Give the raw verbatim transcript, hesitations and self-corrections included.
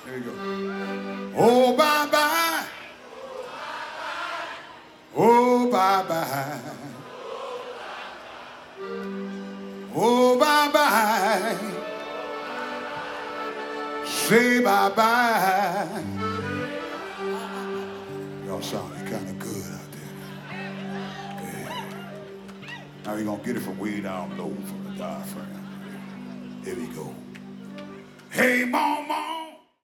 Here we go. Oh, bye-bye. Oh, bye-bye. Oh, bye-bye. Say bye-bye. Y'all sounding kind of good out there. Yeah. Now you're going to get it from way down low from the diaphragm. Here we go. Hey, mama.